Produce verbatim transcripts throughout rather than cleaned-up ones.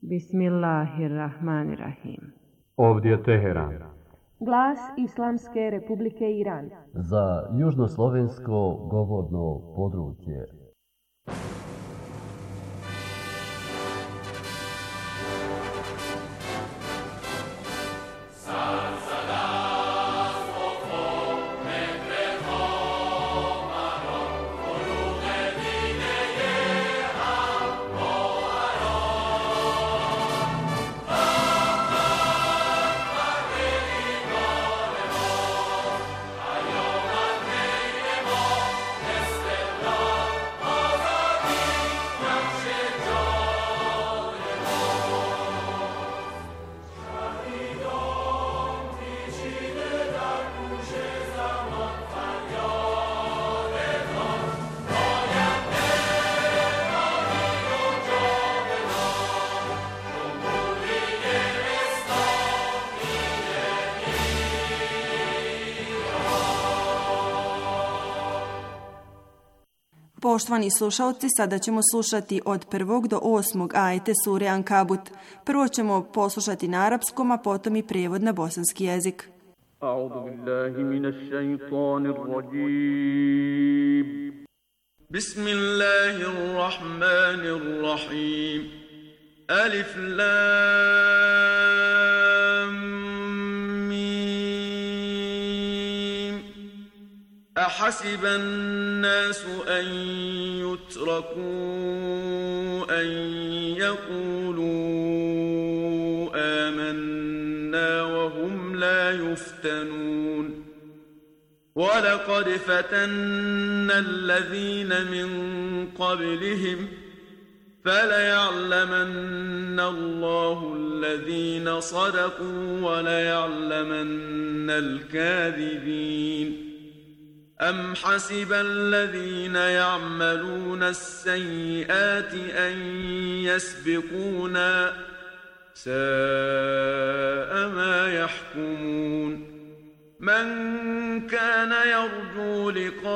Bismillahirrahmanirrahim. Ovdje je Teheran. Glas Islamske Republike Iran. Za južnoslovensko govorno područje. Poštovani slušalci, sada ćemo slušati od prvog do osmog ajete sure Ankabut. Prvo ćemo poslušati na arapskom, a potom i prijevod na bosanski jezik. A'udhu billahi minash shaitanir rajim. Bismillahirrahmanirrahim. Alif lam أحسب الناس أن يتركوا أن يقولوا آمنا وهم لا يفتنون ولقد فتنا الذين من قبلهم فليعلمن الله الذين صدقوا وليعلمن الكاذبين أم حسب الذين يعملون السيئات أن يسبقونا ساء ما يحكمون من كان يرجو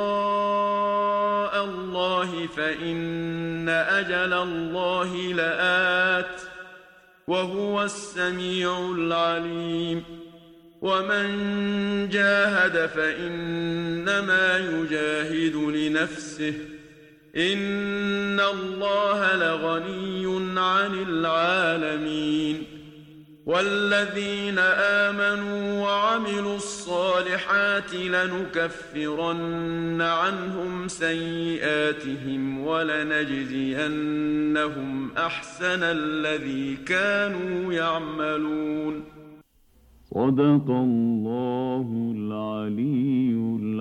لقاء الله فإن أجل الله لآت وهو السميع العليم ومن جاهد فإنما يجاهد لنفسه إن الله لغني عن العالمين والذين آمنوا وعملوا الصالحات لنكفرن عنهم سيئاتهم ولنجزينهم أحسن الذي كانوا يعملون صدق الله العلي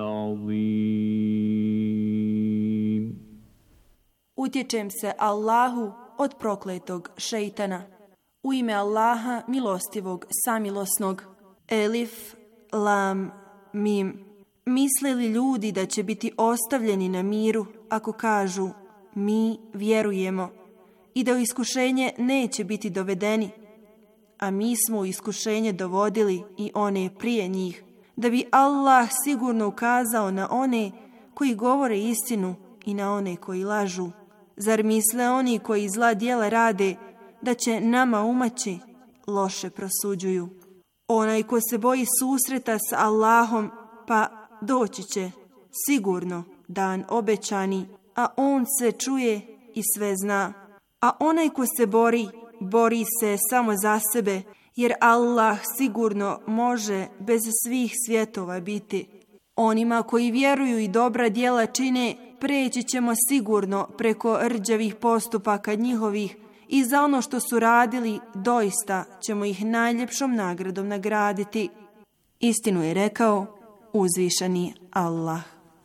العظيم. Utječem se Allahu od prokletog šejtana. U ime Allaha milostivog samilosnog. Elif, lam, mim. Misle li ljudi da će biti ostavljeni na miru ako kažu mi vjerujemo i da u iskušenje neće biti dovedeni? A mi smo u iskušenje dovodili i one prije njih, da bi Allah sigurno ukazao na one koji govore istinu i na one koji lažu. Zar misle oni koji zla djela rade da će nama umaći? Loše prosuđuju. Onaj ko se boji susreta s Allahom, pa doći će sigurno dan obećani, a on sve čuje i sve zna. A onaj ko se bori, bori se samo za sebe, jer Allah sigurno može bez svih svjetova biti. Onima koji vjeruju i dobra djela čine, preći ćemo sigurno preko rđavih postupaka njihovih i za ono što su radili doista ćemo ih najljepšom nagradom nagraditi. Istinu je rekao uzvišeni Allah.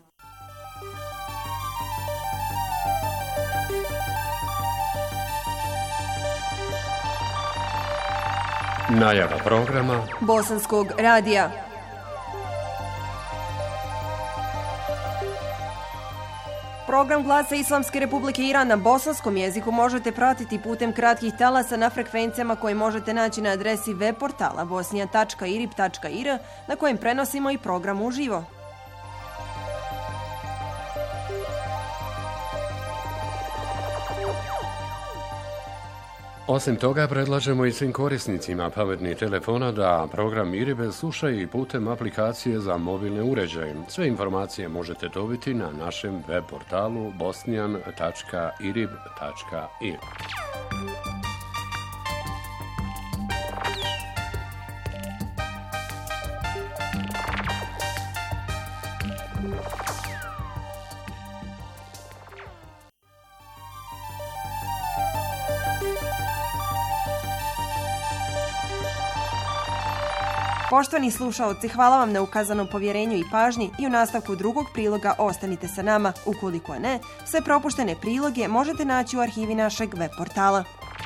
Najava programa Bosanskog radija. Program Glasa Islamske Republike Iran na bosanskom jeziku možete pratiti putem kratkih talasa na frekvencijama koje možete naći na adresi web portala bosnija tačka irib tačka ir na kojem prenosimo i program uživo. Osim toga, predlažemo i svim korisnicima pametnih telefona da program Iribe slušaju i putem aplikacije za mobilne uređaje. Sve informacije možete dobiti na našem web portalu bosnijan tačka irib tačka ir. Poštovani slušaoci, hvala vam na ukazanom povjerenju i pažnji i u nastavku drugog priloga ostanite sa nama. Ukoliko ne, sve propuštene priloge možete naći u arhivi našeg web portala.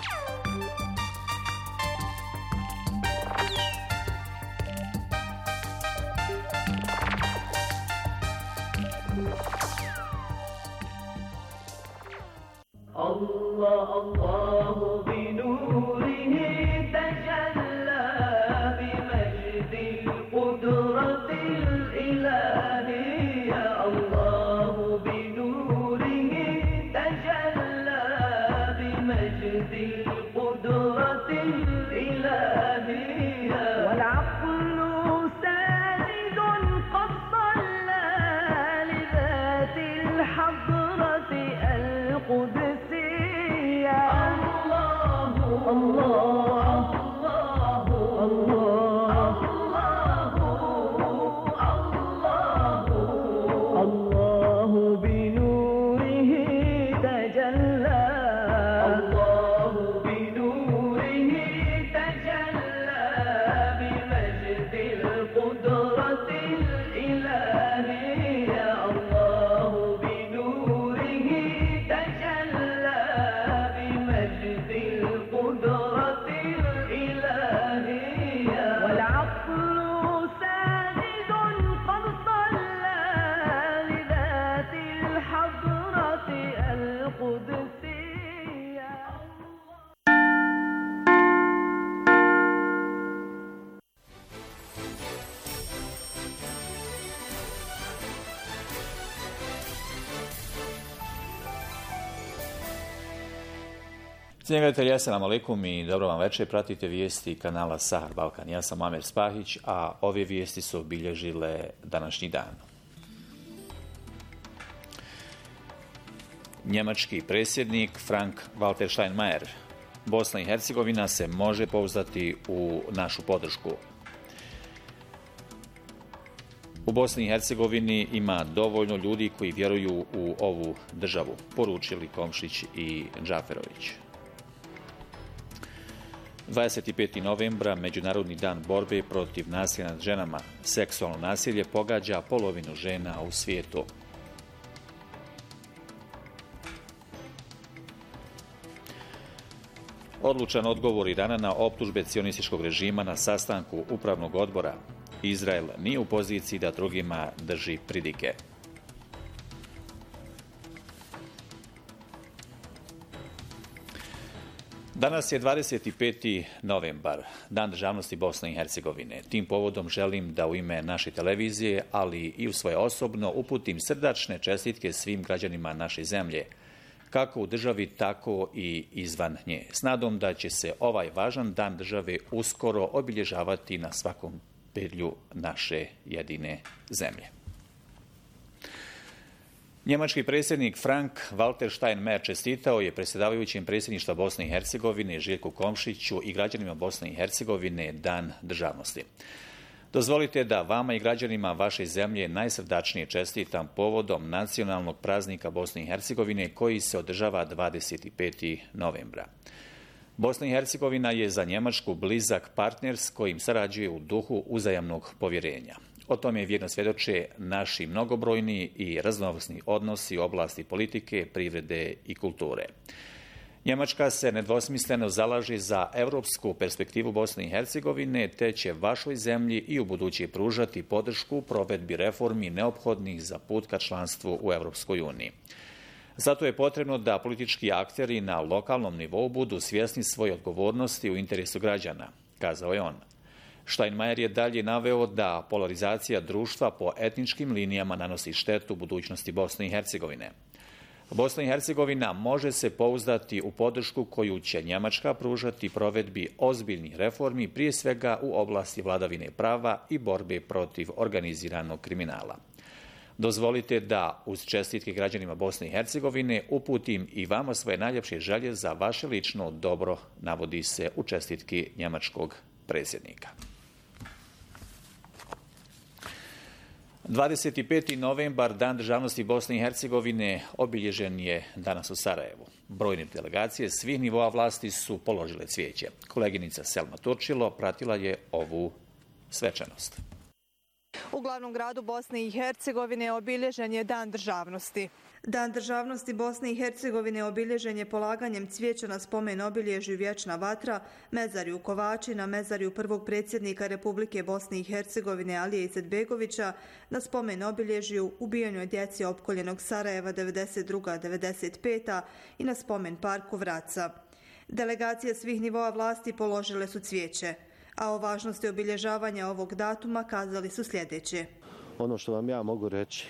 Allah, Allahu bi nurihi tajalla bi majdil qudratil ilahiyya. Allahu bi nurihi tajalla bi majdil qudratil ilahiyya. Wal aqlu salidun qad dalla li dhatil hadrati al-qudus. Cijenjeni gledatelji, assalamu alaikum i dobro vam večer. Pratite vijesti kanala Sahar Balkan. Ja sam Amer Spahić, a ove vijesti su obilježile današnji dan. Njemački predsjednik Frank-Walter Steinmeier. Bosna i Hercegovina se može pouzdati u našu podršku. U Bosni i Hercegovini ima dovoljno ljudi koji vjeruju u ovu državu, poručili Komšić i Džaferović. dvadeset peti novembra, Međunarodni dan borbe protiv nasilja nad ženama. Seksualno nasilje pogađa polovinu žena u svijetu. Odlučan odgovor Irana na optužbe cionističkog režima na sastanku upravnog odbora. Izrael nije u poziciji da drugima drži pridike. Danas je dvadeset peti novembar, Dan državnosti Bosne i Hercegovine. Tim povodom želim da u ime naše televizije, ali i u svoje osobno, uputim srdačne čestitke svim građanima naše zemlje, kako u državi, tako i izvan nje. S nadom da će se ovaj važan dan države uskoro obilježavati na svakom pedlju naše jedine zemlje. Njemački predsjednik Frank-Walter Steinmeier čestitao je predsjedavajućem predsjedništva Bosne i Hercegovine Željku Komšiću i građanima Bosne i Hercegovine Dan državnosti. Dozvolite da vama i građanima vaše zemlje najsrdačnije čestitam povodom nacionalnog praznika Bosne i Hercegovine koji se održava dvadeset peti novembra. Bosna i Hercegovina je za Njemačku blizak partner s kojim sarađuje u duhu uzajamnog povjerenja. O tome vjerno svjedoče naši mnogobrojni i raznovrsni odnosi u oblasti politike, privrede i kulture. Njemačka se nedvosmisleno zalaže za europsku perspektivu Bosne i Hercegovine, te će vašoj zemlji i u buduće pružati podršku u provedbi reformi neophodnih za put ka članstvu u Europskoj uniji. Zato je potrebno da politički akteri na lokalnom nivou budu svjesni svoje odgovornosti u interesu građana, kazao je on. Steinmeier je dalje naveo da polarizacija društva po etničkim linijama nanosi štetu budućnosti Bosne i Hercegovine. Bosna i Hercegovina može se pouzdati u podršku koju će Njemačka pružati provedbi ozbiljnih reformi, prije svega u oblasti vladavine prava i borbe protiv organiziranog kriminala. Dozvolite da uz čestitke građanima Bosne i Hercegovine uputim i vama svoje najljepše želje za vaše lično dobro, navodi se u čestitki njemačkog predsjednika. dvadeset peti novembar, Dan državnosti Bosne i Hercegovine, obilježen je danas u Sarajevu. Brojne delegacije svih nivoa vlasti su položile cvijeće. Koleginica Selma Turčilo pratila je ovu svečanost. U glavnom gradu Bosne i Hercegovine obilježen je Dan državnosti. Dan državnosti Bosne i Hercegovine obilježen je polaganjem cvijeća na spomen obilježju Vječna vatra, mezarju Kovačina, mezarju prvog predsjednika Republike Bosne i Hercegovine Alije Izetbegovića, na spomen obilježju ubijanju djeci opkoljenog Sarajeva devedeset druga devedeset peta i na spomen parku Vraca. Delegacije svih nivoa vlasti položile su cvijeće, a o važnosti obilježavanja ovog datuma kazali su sljedeće. Ono što vam ja mogu reći,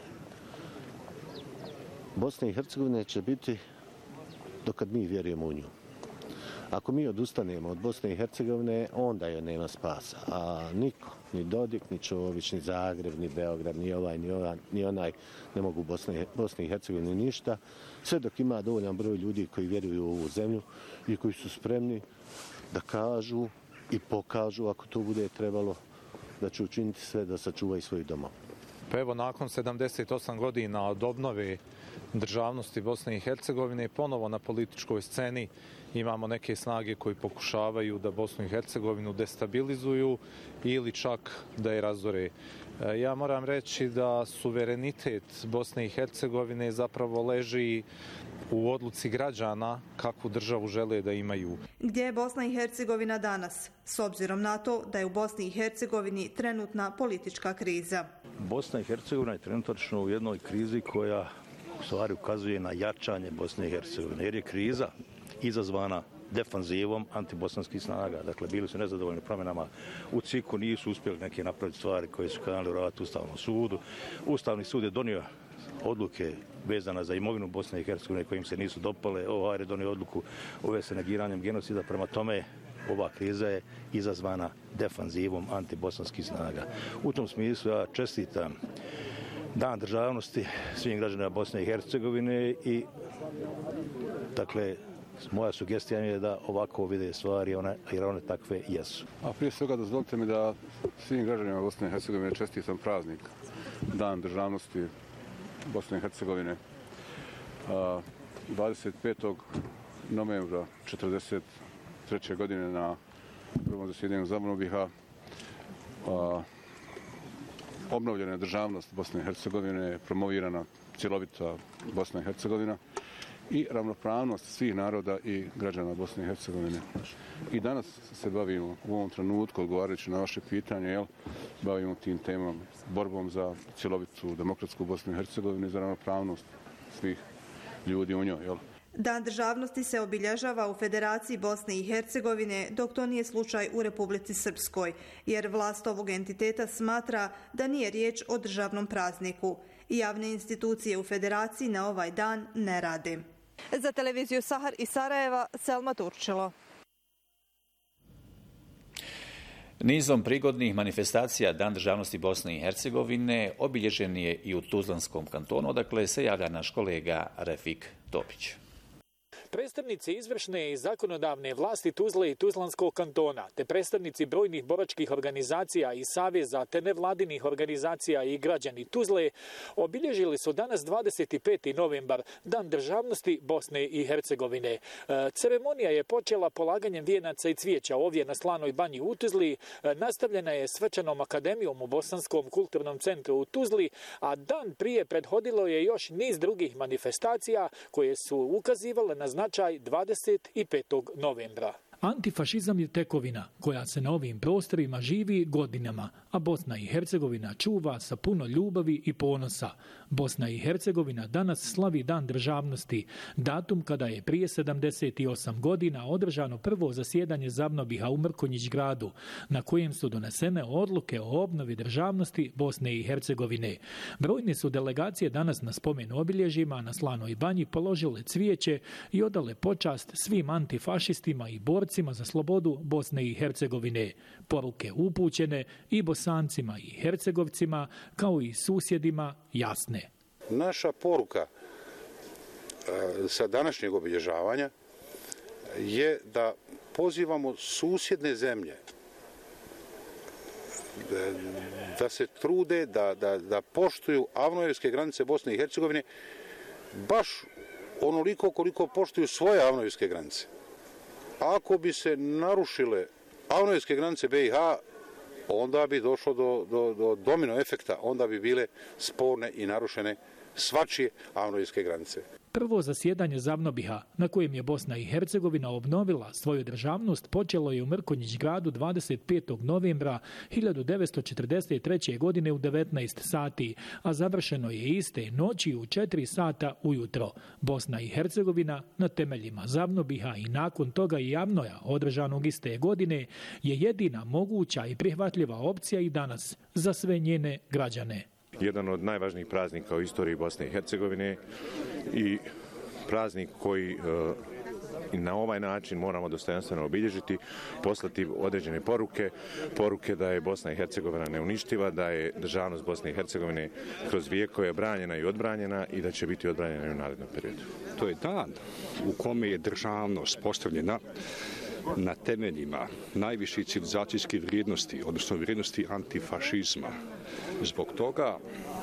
Bosna i Hercegovina će biti dokad mi vjerujemo u nju. Ako mi odustanemo od Bosne i Hercegovine, onda joj nema spasa. A niko, ni Dodik, ni Čović, ni Zagreb, ni Beograd, ni ovaj, ni, ovaj, ni onaj ne mogu Bosne, Bosne i Hercegovine ništa. Sve dok ima dovoljan broj ljudi koji vjeruju u ovu zemlju i koji su spremni da kažu i pokažu, ako to bude trebalo, da će učiniti sve da sačuvaju svoj doma. Pa evo, nakon sedamdeset osam godina od obnove državnosti Bosne i Hercegovine, ponovo na političkoj sceni imamo neke snage koji pokušavaju da Bosnu i Hercegovinu destabilizuju ili čak da je razore. Ja moram reći da suverenitet Bosne i Hercegovine zapravo leži u odluci građana kakvu državu žele da imaju. Gdje je Bosna i Hercegovina danas, s obzirom na to da je u Bosni i Hercegovini trenutna politička kriza? Bosna i Hercegovina je trenutačno u jednoj krizi koja u stvari ukazuje na jačanje Bosne i Hercegovine, jer je kriza izazvana defanzivom antibosanskih snaga. Dakle, bili su nezadovoljni promjenama u C I K-u, nisu uspjeli neke napraviti stvari koje su kanali u ratu Ustavnom sudu. Ustavni sud je donio odluke vezana za imovinu Bosne i Hercegovine kojim se nisu dopale. Ovaj je donio odluku u vezi sa negiranjem genocida. Prema tome, ova kriza je izazvana defanzivom antibosanskih snaga. U tom smislu ja čestitam Dan državnosti svim građanima Bosne i Hercegovine i dakle, moja sugestija je da ovako vide stvari, one, jer one takve jesu. A prije svega dozvolite mi da svim građanima Bosne i Hercegovine čestitam praznik, Dan državnosti Bosne i Hercegovine. dvadeset petog novembra četrdeset treće godine na prvom zasjedanju Zamonobiha obnovljena je državnost Bosne i Hercegovine, promovirana cjelovita Bosna i Hercegovina i ravnopravnost svih naroda i građana Bosne i Hercegovine. I danas se bavimo u ovom trenutku, odgovarajući na vaše pitanje, jel, bavimo tim temom, borbom za cjelovitu demokratsku Bosnu i Hercegovinu i za ravnopravnost svih ljudi u njoj. Jel. Dan državnosti se obilježava u Federaciji Bosne i Hercegovine, dok to nije slučaj u Republici Srpskoj, jer vlast ovog entiteta smatra da nije riječ o državnom prazniku. Javne institucije u Federaciji na ovaj dan ne rade. Za televiziju Sahar iz Sarajeva, Selma Turčilo. Nizom prigodnih manifestacija Dan državnosti Bosne i Hercegovine obilježen je i u Tuzlanskom kantonu, odakle se javlja naš kolega Refik Topić. Predstavnici izvršne i zakonodavne vlasti Tuzle i Tuzlanskog kantona, te predstavnici brojnih boračkih organizacija i saveza, te nevladinih organizacija i građani Tuzle obilježili su danas dvadeset peti novembar, Dan državnosti Bosne i Hercegovine. Ceremonija je počela polaganjem vijenaca i cvijeća ovdje na Slanoj banji u Tuzli, nastavljena je svečanom akademijom u Bosanskom kulturnom centru u Tuzli, a dan prije prethodilo je još niz drugih manifestacija koje su ukazivale na značaj dvadeset petog novembra. Antifašizam je tekovina koja se na ovim prostorima živi godinama, a Bosna i Hercegovina čuva sa puno ljubavi i ponosa. Bosna i Hercegovina danas slavi Dan državnosti, datum kada je prije sedamdeset osam godina održano prvo zasjedanje Zavnobiha u Mrkonjić gradu, na kojem su donesene odluke o obnovi državnosti Bosne i Hercegovine. Brojne su delegacije danas na spomen obilježjima na Slanoj banji položile cvijeće i odale počast svim antifašistima i borcima za slobodu Bosne i Hercegovine. Poruke upućene i Bosancima i Hercegovcima, kao i susjedima, jasne. Naša poruka sa današnjeg obilježavanja je da pozivamo susjedne zemlje da se trude, da, da, da poštuju avnojevske granice Bosne i Hercegovine baš onoliko koliko poštuju svoje avnojevske granice. Ako bi se narušile avnojevske granice be i ha, onda bi došlo do, do, do domino efekta, onda bi bile sporne i narušene svačije avnojevske granice. Prvo zasjedanje Zavnobiha, na kojem je Bosna i Hercegovina obnovila svoju državnost, počelo je u Mrkonjić gradu dvadeset petog novembra hiljadu devetsto četrdeset treće. godine u devetnaest sati, a završeno je iste noći u četiri sata ujutro. Bosna i Hercegovina na temeljima Zavnobiha i nakon toga i Avnoja, održanog iste godine, je jedina moguća i prihvatljiva opcija i danas za sve njene građane. Jedan od najvažnijih praznika u istoriji Bosne i Hercegovine i praznik koji i na ovaj način moramo dostojanstveno obilježiti, poslati određene poruke, poruke da je Bosna i Hercegovina neuništiva, da je državnost Bosne i Hercegovine kroz vijekove branjena i odbranjena i da će biti odbranjena i u narednom periodu. To je dan u kome je državnost postavljena na temeljima najviših civilizacijskih vrijednosti, odnosno vrijednosti antifašizma. Zbog toga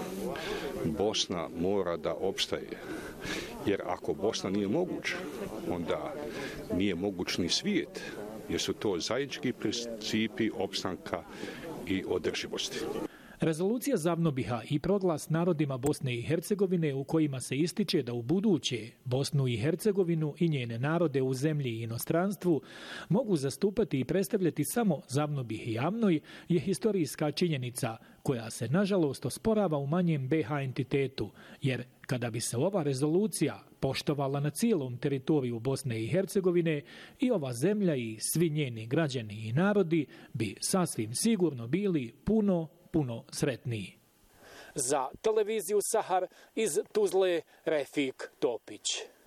Bosna mora da opstaje. Jer ako Bosna nije moguća, onda nije moguć ni svijet, jer su to zajednički principi opstanka i održivosti. Rezolucija Zavnobiha i proglas narodima Bosne i Hercegovine u kojima se ističe da u buduće Bosnu i Hercegovinu i njene narode u zemlji i inostranstvu mogu zastupati i predstavljati samo Zavnobih i Avnoj je historijska činjenica koja se nažalost osporava u manjem be ha entitetu, jer kada bi se ova rezolucija poštovala na cijelom teritoriju Bosne i Hercegovine, i ova zemlja i svi njeni građani i narodi bi sasvim sigurno bili puno puno sretniji. Za televiziju Sahar iz Tuzle, Refik Topić.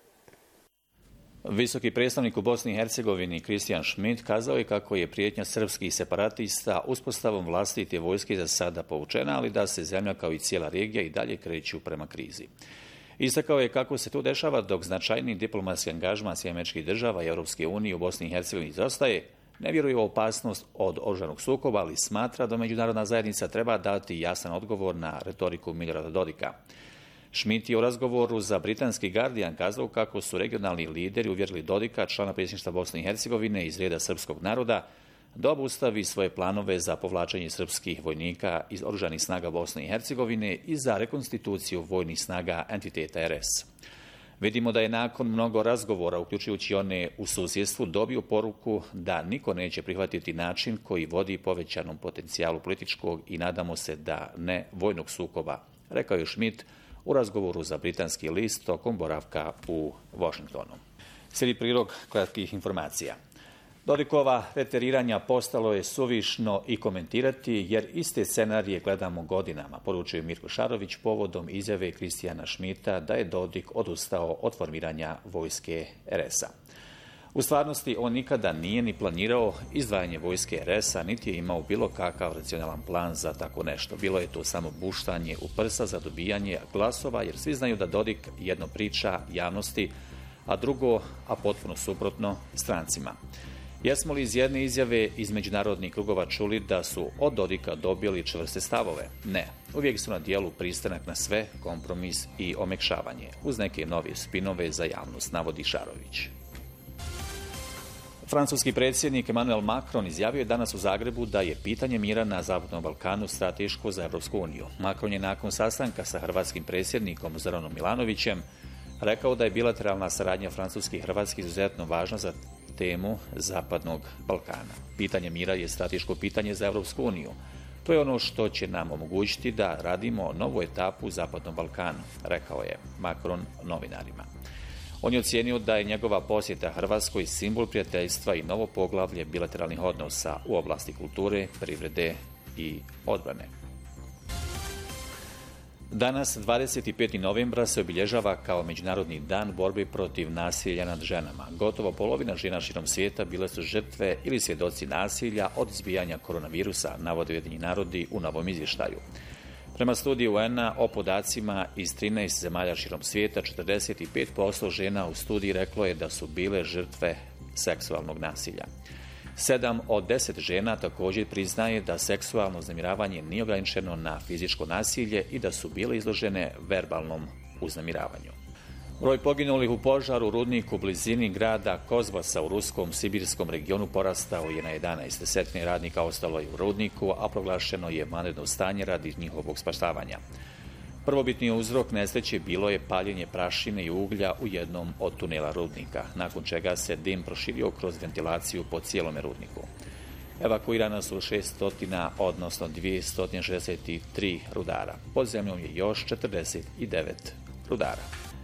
Visoki predstavnik u Bosni i Hercegovini Kristijan Schmidt kazao je kako je prijetnja srpskih separatista uspostavom vlastite vojske za sada povučena, ali da se zemlja kao i cijela regija i dalje kreću prema krizi. Istakao je kako se to dešava dok značajni diplomatski angažman Sjedinjenih Američkih Država i Europske unije u Bosni i Hercegovini izostaje. Ne vjeruje u opasnost od oružanog sukoba, ali smatra da međunarodna zajednica treba dati jasan odgovor na retoriku Milorada Dodika. Schmidt je u razgovoru za britanski Guardian kazao kako su regionalni lideri uvjerili Dodika, člana predsjedništva Bosne i Hercegovine iz reda srpskog naroda, da obustavi svoje planove za povlačenje srpskih vojnika iz oružanih snaga Bosne i Hercegovine i za rekonstituciju vojnih snaga entiteta er es. Vidimo da je nakon mnogo razgovora, uključujući one u susjedstvu, dobio poruku da niko neće prihvatiti način koji vodi povećanom potencijalu političkog i nadamo se da ne vojnog sukoba, rekao je Schmidt u razgovoru za britanski list tokom boravka u Washingtonu. Slijedi prilog kratkih informacija. Dodikova reteriranja postalo je suvišno i komentirati, jer iste scenarije gledamo godinama, poručuje Mirko Šarović povodom izjave Kristijana Schmidta da je Dodik odustao od formiranja vojske er es a. U stvarnosti on nikada nije ni planirao izdvajanje vojske er es a, niti je imao bilo kakav racionalan plan za tako nešto. Bilo je to samo buštanje u prsa za dobijanje glasova, jer svi znaju da Dodik jedno priča javnosti, a drugo, a potpuno suprotno, strancima. Jesmo li iz jedne izjave iz međunarodnih krugova čuli da su od Dodika dobili čvrste stavove? Ne. Uvijek su na dijelu pristanak na sve, kompromis i omekšavanje, uz neke nove spinove za javnost, navodi Šarović. Francuski predsjednik Emmanuel Macron izjavio je danas u Zagrebu da je pitanje mira na Zapadnom Balkanu strateško za Europsku uniju. Macron je nakon sastanka sa hrvatskim predsjednikom Zoranom Milanovićem rekao da je bilateralna saradnja Francuske i Hrvatske izuzetno važna za temu Zapadnog Balkana. Pitanje mira je strateško pitanje za Europsku uniju. To je ono što će nam omogućiti da radimo novu etapu u Zapadnom Balkanu, rekao je Macron novinarima. On je ocijenio da je njegova posjeta Hrvatskoj simbol prijateljstva i novo poglavlje bilateralnih odnosa u oblasti kulture, privrede i odbrane. Danas, dvadeset peti novembra, se obilježava kao Međunarodni dan borbe protiv nasilja nad ženama. Gotovo polovina žena širom svijeta bile su žrtve ili svjedoci nasilja od izbijanja koronavirusa, navode Ujedinjeni narodi u novom izvještaju. Prema studiju U N-a o podacima iz trinaest zemalja širom svijeta, četrdeset pet posto žena u studiji reklo je da su bile žrtve seksualnog nasilja. Sedam od deset žena također priznaje da seksualno uznemiravanje nije ograničeno na fizičko nasilje i da su bile izložene verbalnom uznemiravanju. Broj poginulih u požaru u rudniku u blizini grada Kozbasa u ruskom sibirskom regionu porastao je na jedanaest. Desetine radnika ostalo je u rudniku, a proglašeno je vanredno stanje radi njihovog spaštavanja. Prvobitni uzrok nesreće bilo je paljenje prašine i uglja u jednom od tunela rudnika, nakon čega se dim proširio kroz ventilaciju po cijelome rudniku. Evakuirana su šesto, odnosno dvjesto šezdeset tri rudara. Pod zemljom je još četrdeset devet rudara.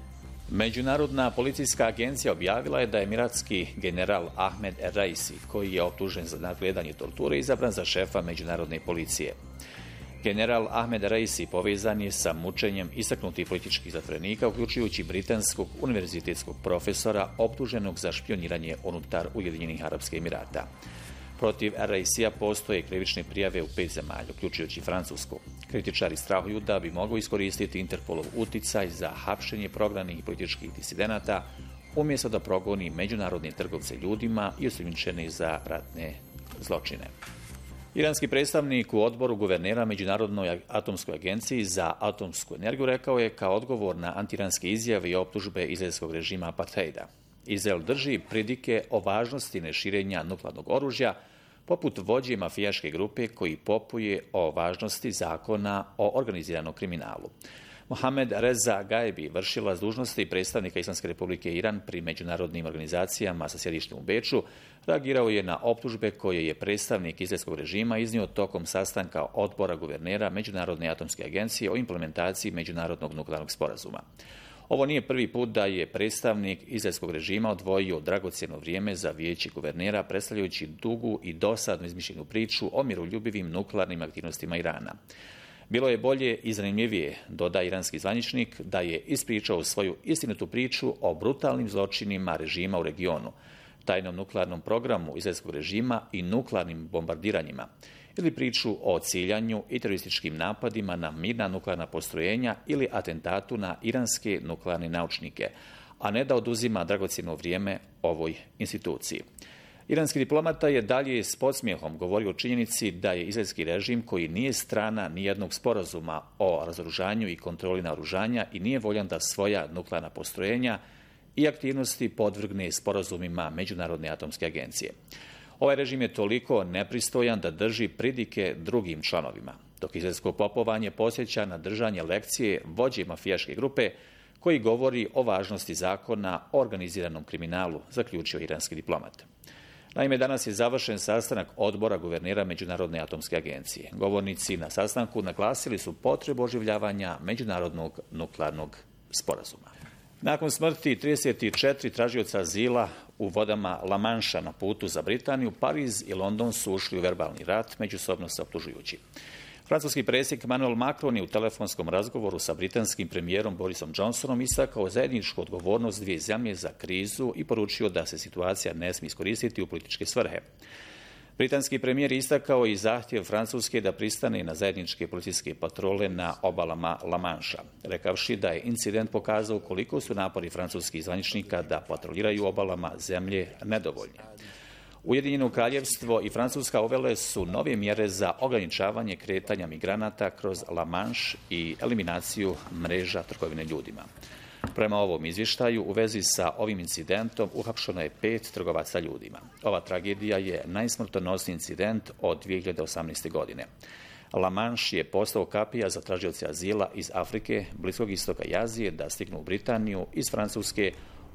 Međunarodna policijska agencija objavila je da je emiratski general Ahmed Raisi, koji je optužen za nadgledanje torture, izabran za šefa međunarodne policije. General Ahmed Raisi povezan je sa mučenjem istaknutih političkih zatvorenika, uključujući britanskog univerzitetskog profesora optuženog za špioniranje unutar Ujedinjenih Arapskih Emirata. Protiv Raisija postoje krivične prijave u pet zemalja, uključujući Francusku. Kritičari strahuju da bi mogao iskoristiti Interpolov uticaj za hapšenje prognanih i političkih disidenata, umjesto da progoni međunarodne trgovce ljudima i osumnjičene za ratne zločine. Iranski predstavnik u odboru guvernera Međunarodnoj atomskoj agenciji za atomsku energiju rekao je kao odgovor na antiranske izjave i optužbe izraelskog režima apartheida. Izrael drži pridike o važnosti neširenja nuklearnog oružja, poput vođe mafijaške grupe koji popuje o važnosti zakona o organiziranom kriminalu. Mohamed Reza Gaebi, vršilac dužnosti predstavnika Islamske republike Iran pri međunarodnim organizacijama sa sjedištem u Beču, reagirao je na optužbe koje je predstavnik izraelskog režima iznio tokom sastanka odbora guvernera Međunarodne atomske agencije o implementaciji međunarodnog nuklearnog sporazuma. Ovo nije prvi put da je predstavnik izraelskog režima odvojio dragocjeno vrijeme za vijeće guvernera, predstavljajući dugu i dosadnu izmišljenu priču o miroljubivim nuklearnim aktivnostima Irana. Bilo je bolje i zanimljivije, doda iranski zvaničnik, da je ispričao svoju istinitu priču o brutalnim zločinima režima u regionu, tajnom nuklearnom programu izraelskog režima i nuklearnim bombardiranjima, ili priču o ciljanju i terorističkim napadima na mirna nuklearna postrojenja ili atentatu na iranske nuklearne naučnike, a ne da oduzima dragocjeno vrijeme ovoj instituciji. Iranski diplomata je dalje s podsmijehom govorio o činjenici da je izraelski režim, koji nije strana nijednog sporazuma o razoružanju i kontroli naoružanja i nije voljan da svoja nuklearna postrojenja i aktivnosti podvrgne sporazumima Međunarodne atomske agencije. Ovaj režim je toliko nepristojan da drži pridike drugim članovima, dok izraelsko popovanje podsjeća na držanje lekcije vođe mafijaške grupe koji govori o važnosti zakona o organiziranom kriminalu, zaključio iranski diplomat. Naime, danas je završen sastanak odbora guvernera Međunarodne atomske agencije. Govornici na sastanku naglasili su potrebu oživljavanja međunarodnog nuklearnog sporazuma. Nakon smrti trideset četiri tražioca azila u vodama La Manša na putu za Britaniju, Pariz i London su ušli u verbalni rat, međusobno se optužujući. Francuski predsjednik Emmanuel Macron je u telefonskom razgovoru sa britanskim premijerom Borisom Johnsonom istakao zajedničku odgovornost dvije zemlje za krizu i poručio da se situacija ne smije iskoristiti u političke svrhe. Britanski premijer istakao i zahtjev Francuske da pristane na zajedničke policijske patrole na obalama La Manša, rekavši da je incident pokazao koliko su napori francuskih zvaničnika da patroliraju obalama zemlje nedovoljni. Ujedinjeno kraljevstvo i Francuska uvele su nove mjere za ograničavanje kretanja migranata kroz La Manche i eliminaciju mreža trgovine ljudima. Prema ovom izvještaju, u vezi sa ovim incidentom uhapšeno je pet trgovaca ljudima. Ova tragedija je najsmrtonosniji incident od dvije hiljade osamnaeste. godine. La Manche je postao kapija za tražioce azila iz Afrike, Bliskog istoka i Azije da stignu u Britaniju iz Francuske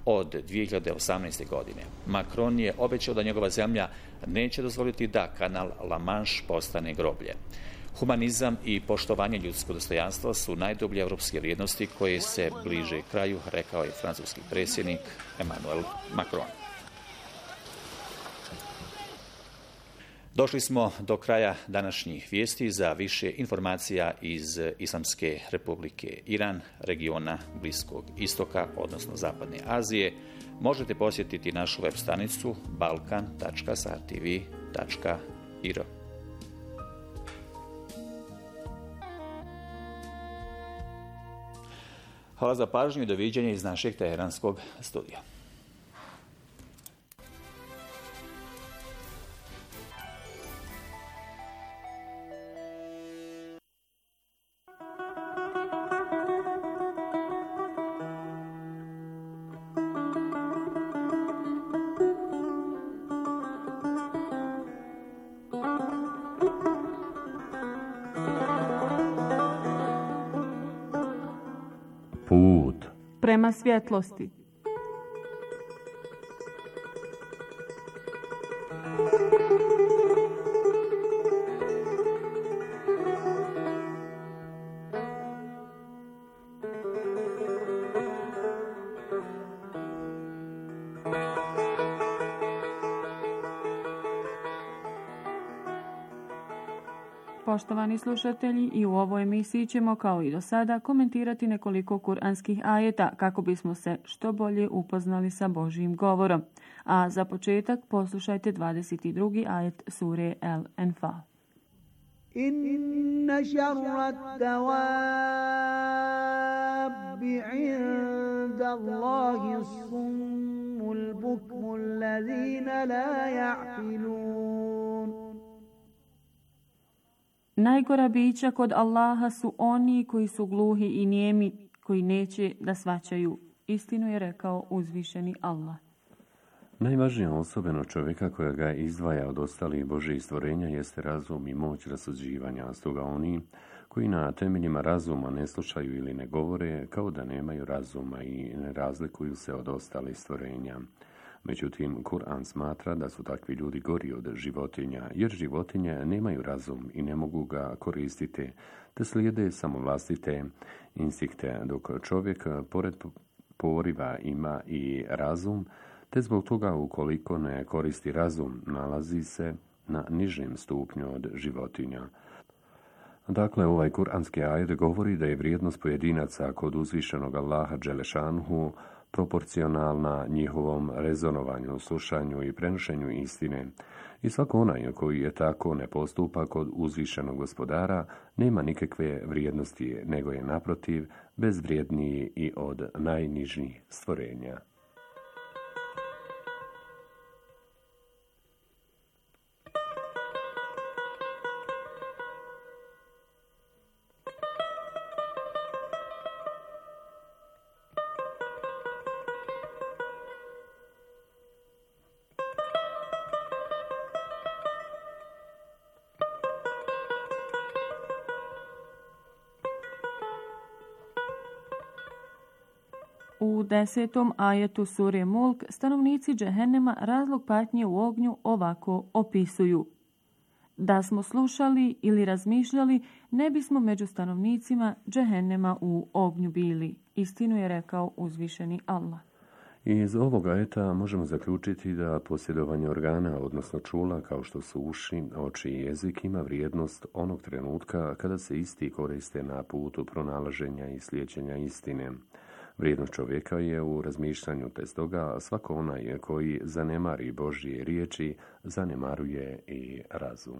od dvije hiljade osamnaeste. godine. Macron je obećao da njegova zemlja neće dozvoliti da kanal La Manche postane groblje. Humanizam i poštovanje ljudskog dostojanstva su najdublje evropske vrijednosti koje se bliže kraju, rekao je francuski predsjednik Emmanuel Macron. Došli smo do kraja današnjih vijesti. Za više informacija iz Islamske republike Iran, regiona Bliskog istoka, odnosno Zapadne Azije, možete posjetiti našu web stranicu balkan tačka sartv tačka ir. Hvala za pažnju i doviđenje iz našeg teheranskog studija. Put prema svjetlosti. Poštovani slušatelji, i u ovoj emisiji ćemo kao i do sada komentirati nekoliko kuranskih ajeta kako bismo se što bolje upoznali sa Božjim govorom. A za početak poslušajte dvadeset drugi ajet sure El Enfal. Inna šarrat dawabi inda Allahi summul bukmul ladhina la ja'qilun. Najgora bića kod Allaha su oni koji su gluhi i nijemi, koji neće da shvaćaju. Istinu je rekao uzvišeni Allah. Najvažnija osobenost čovjeka koja ga izdvaja od ostalih Božjih stvorenja jeste razum i moć rasuđivanja. Stoga oni koji na temeljima razuma ne slušaju ili ne govore, kao da nemaju razuma i ne razlikuju se od ostalih stvorenja. Međutim, Kur'an smatra da su takvi ljudi gori od životinja, jer životinje nemaju razum i ne mogu ga koristiti, te slijede samo vlastite instinkte, dok čovjek pored poriva ima i razum, te zbog toga ukoliko ne koristi razum, nalazi se na nižem stupnju od životinja. Dakle, ovaj kuranski ajet govori da je vrijednost pojedinaca kod uzvišenog Allaha Đelešanhu proporcionalna njihovom rezonovanju, slušanju i prenošenju istine. I svako onaj koji je tako ne postupa kod uzvišenog gospodara nema nikakve vrijednosti, nego je naprotiv bezvrijedniji i od najnižih stvorenja. U desetom ajetu sure Mulk stanovnici džehennema razlog patnje u ognju ovako opisuju. Da smo slušali ili razmišljali, ne bismo među stanovnicima džehennema u ognju bili. Istinu je rekao uzvišeni Allah. Iz ovoga ajeta možemo zaključiti da posjedovanje organa, odnosno čula, kao što su uši, oči i jezik, ima vrijednost onog trenutka kada se isti koriste na putu pronalaženja i slijeđenja istine. Vrijednost čovjeka je u razmišljanju, te stoga svako onaj koji zanemari Božje riječi, zanemaruje i razum.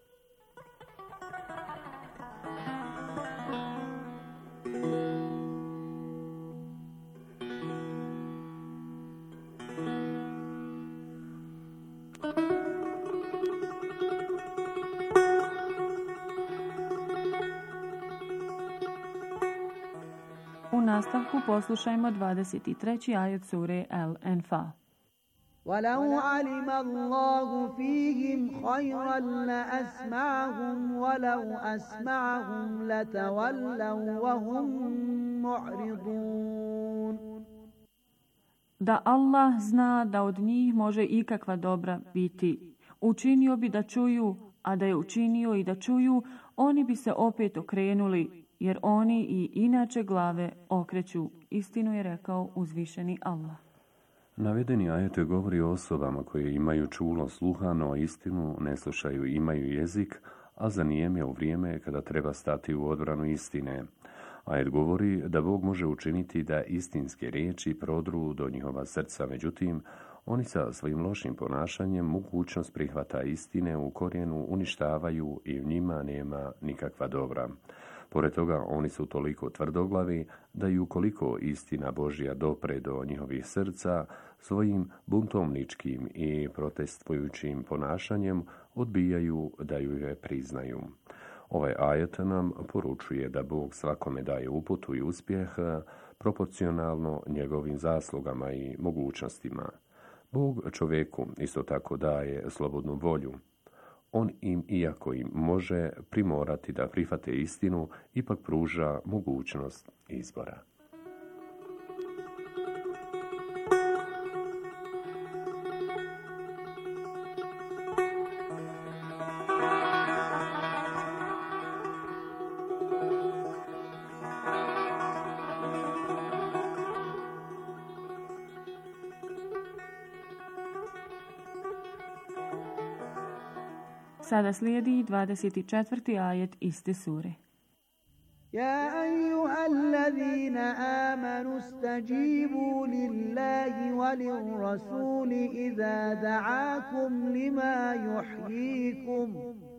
U nastavku poslušajmo dvadeset treći ajet sure El Enfal. وَلَوْ عَلِمَ اللَّهُ فِيهِمْ خَيْرًا لَأَسْمَعَهُمْ وَلَوْ أَسْمَعَهُمْ لَتَوَلَّوْا وَهُمْ مُعْرِضُونَ. da Allah zna da od njih može ikakva dobra biti. Učinio bi da čuju, a da je učinio i da čuju, oni bi se opet okrenuli, jer oni i inače glave okreću. Istinu je rekao uzvišeni Allah. Navedeni ajet govori o osobama koje imaju čulo sluha, no istinu ne slušaju, imaju jezik, a zanijeme u vrijeme kada treba stati u odbranu istine. Ajet govori da Bog može učiniti da istinske riječi prodru do njihova srca, međutim, oni sa svojim lošim ponašanjem mogućnost prihvata istine u korijenu uništavaju i u njima nema nikakva dobra. Pored toga, oni su toliko tvrdoglavi da i ukoliko istina Božja dopre do njihovih srca, svojim buntovničkim i protestvujućim ponašanjem odbijaju da ju je priznaju. Ovaj ajet nam poručuje da Bog svakome daje uputu i uspjeh proporcionalno njegovim zaslugama i mogućnostima. Bog čovjeku isto tako daje slobodnu volju. On im, iako im može primorati da prihvate istinu, ipak pruža mogućnost izbora. Sada slijedi dvadeset četvrti ajet iste sure. يا أيها الذين آمنوا استجيبوا لله وللرسول إذا دعاكم لما يحييكم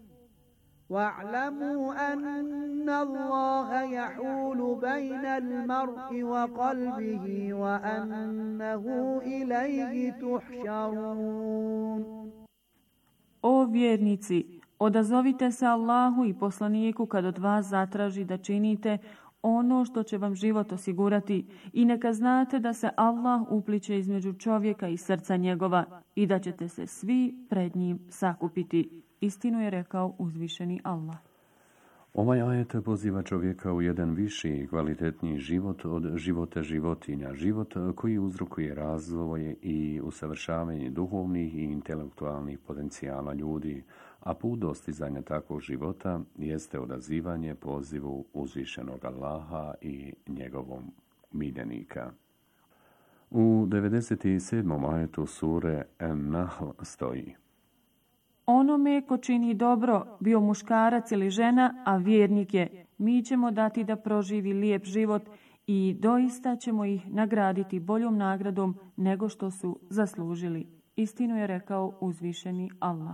واعلموا أن الله يحول بين المرء وقلبه وأنه إليه تحشرون. O vjernici, odazovite se Allahu i poslaniku kad od vas zatraži da činite ono što će vam život osigurati i neka znate da se Allah upliće između čovjeka i srca njegova i da ćete se svi pred njim sakupiti. Istinu je rekao uzvišeni Allah. Ovaj ajet poziva čovjeka u jedan viši i kvalitetniji život od života životinja, život koji uzrokuje razvoj i usavršavanje duhovnih i intelektualnih potencijala ljudi, a put dostizanja takvog života jeste odazivanje pozivu uzvišenog Allaha i njegovom miljenika. U devedeset sedmom ajetu sure En-Nahl stoji: Onome ko čini dobro, bio muškarac ili žena, a vjernik je, mi ćemo dati da proživi lijep život i doista ćemo ih nagraditi boljom nagradom nego što su zaslužili. Istinu je rekao uzvišeni Allah.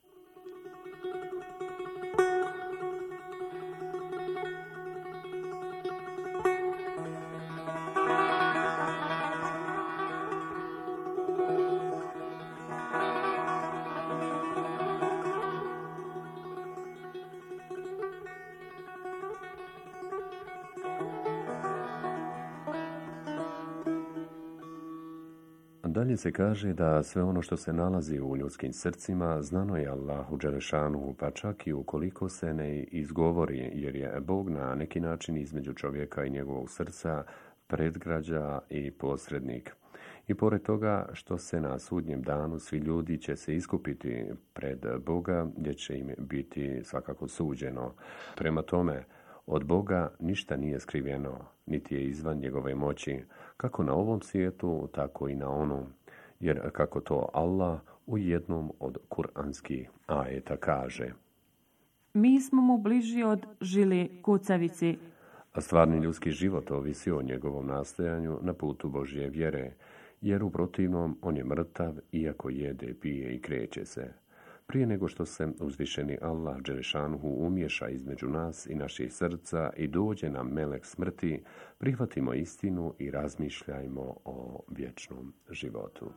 Dalje se kaže da sve ono što se nalazi u ljudskim srcima znano je Allahu Đelešanuhu, pa čak i ukoliko se ne izgovori, jer je Bog na neki način između čovjeka i njegovog srca predgrađa i posrednik. I pored toga što se na sudnjem danu svi ljudi će se iskupiti pred Boga, gdje će im biti svakako suđeno. Prema tome, od Boga ništa nije skriveno, niti je izvan njegove moći, kako na ovom svijetu, tako i na onom. Jer kako to Allah u jednom od kuranskih ajeta kaže: Mi smo mu bliži od žile kucavice. A stvarni ljudski život ovisi o njegovom nastojanju na putu Božje vjere, jer u protivnom on je mrtav iako jede, pije i kreće se. Prije nego što se uzvišeni Allah Đelešanuhu umješa između nas i naših srca i dođe nam melek smrti, prihvatimo istinu i razmišljajmo o vječnom životu.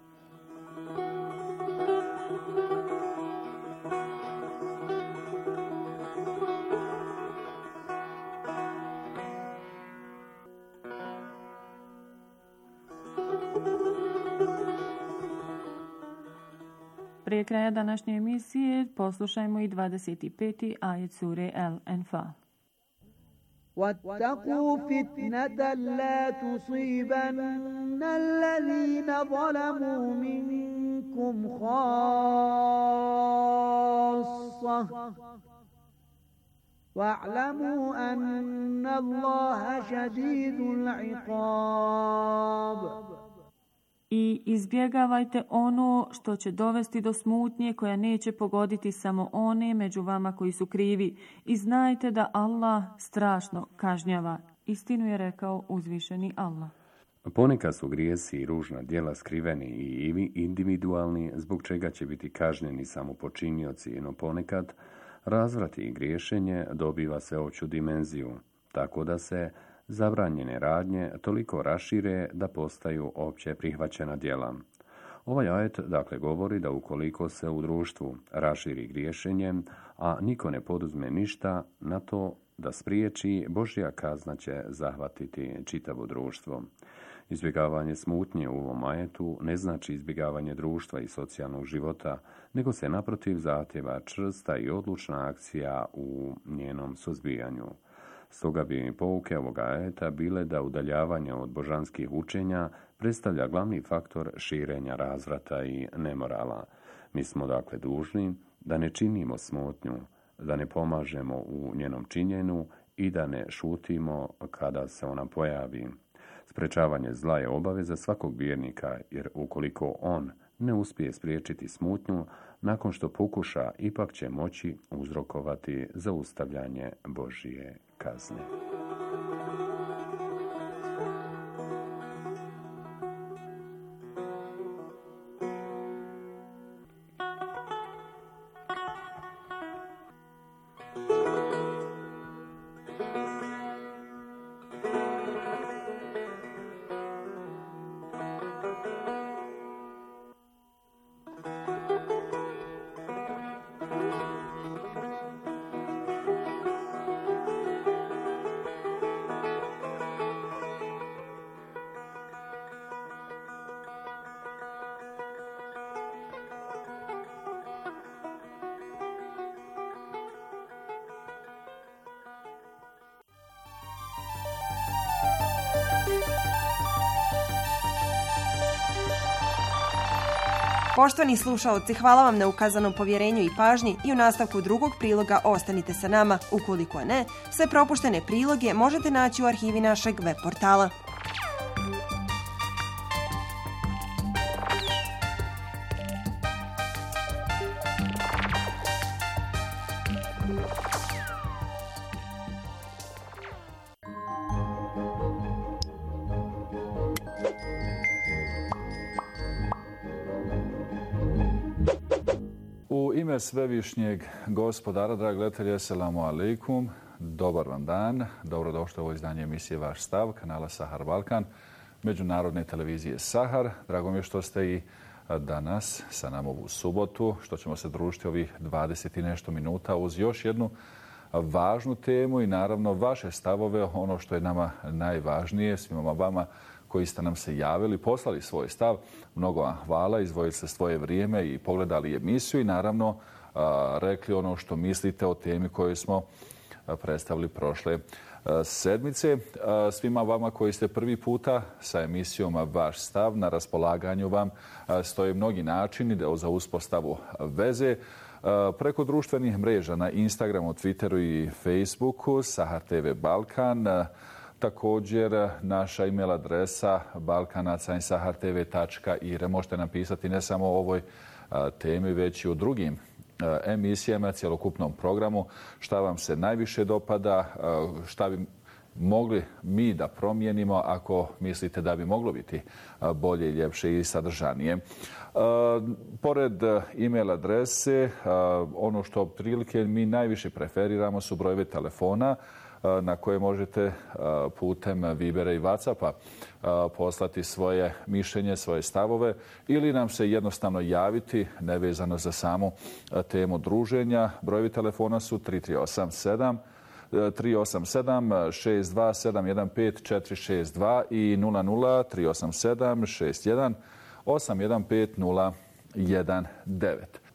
Prije kraja današnje emisije poslušajmo i dvadeset peti ajet sure El-Enfal. واتقوا فتنة لا تصيبن الذين ظلموا منكم خاصة واعلموا أن الله شديد العقاب. I izbjegavajte ono što će dovesti do smutnje koja neće pogoditi samo one među vama koji su krivi. I znajte da Allah strašno kažnjava. Istinu je rekao uzvišeni Allah. Ponekad su grijesi i ružna djela skriveni i individualni, zbog čega će biti kažnjeni samo počinioci, no ponekad razvrat i griješenje dobiva sveopću dimenziju, tako da se zabranjene radnje toliko rašire da postaju opće prihvaćena djela. Ovaj ajet dakle govori da ukoliko se u društvu raširi griješenje, a niko ne poduzme ništa na to da spriječi, Božja kazna će zahvatiti čitavo društvo. Izbjegavanje smutnje u ovom ajetu ne znači izbjegavanje društva i socijalnog života, nego se naprotiv zahtjeva čvrsta i odlučna akcija u njenom suzbijanju. Stoga bi pouke ovoga ajeta bile da udaljavanje od božanskih učenja predstavlja glavni faktor širenja razvrata i nemorala. Mi smo dakle dužni da ne činimo smutnju, da ne pomažemo u njenom činjenju i da ne šutimo kada se ona pojavi. Sprečavanje zla je obaveza svakog vjernika, jer ukoliko on ne uspije spriječiti smutnju, nakon što pokuša, ipak će moći uzrokovati zaustavljanje Božje kazne. Poštovani slušaoci, hvala vam na ukazanom povjerenju i pažnji i u nastavku drugog priloga ostanite sa nama. Ukoliko ne, sve propuštene priloge možete naći u arhivi našeg web portala. U ime svevišnjeg gospodara, dragi gledatelji, assalamu alaikum, dobar vam dan, dobrodošli u ovo izdanje emisije Vaš stav, kanala Sahar Balkan, međunarodne televizije Sahar. Drago mi je što ste i danas sa nama ovu subotu, što ćemo se družiti ovih dvadeset i nešto minuta uz još jednu važnu temu i naravno vaše stavove, ono što je nama najvažnije, svima vama koji ste nam se javili, poslali svoj stav. Mnogo vam hvala, izdvojili ste svoje vrijeme i pogledali emisiju i naravno rekli ono što mislite o temi koju smo predstavili prošle sedmice. Svima vama koji ste prvi puta sa emisijom Vaš stav, na raspolaganju vam stoje mnogi načini za uspostavu veze. Preko društvenih mreža na Instagramu, Twitteru i Facebooku, Sahar te ve Balkan. Također naša e-mail adresa balkanac at sahar te ve tačka i r. Možete napisati ne samo o ovoj temi, već i o drugim emisijama, cjelokupnom programu, šta vam se najviše dopada, šta bi mogli mi da promijenimo ako mislite da bi moglo biti bolje, ljepše i sadržanije. Pored e-mail adrese, ono što prilike mi najviše preferiramo su brojeve telefona na koje možete putem Vibera i Whatsappa poslati svoje mišljenje, svoje stavove ili nam se jednostavno javiti nevezano za samu temu druženja. Brojevi telefona su tri tri osam sedam tri osam sedam šest dva sedam jedan pet četiri šest dva i nula nula tri osam sedam šest jedan osam jedan pet nula jedan devet.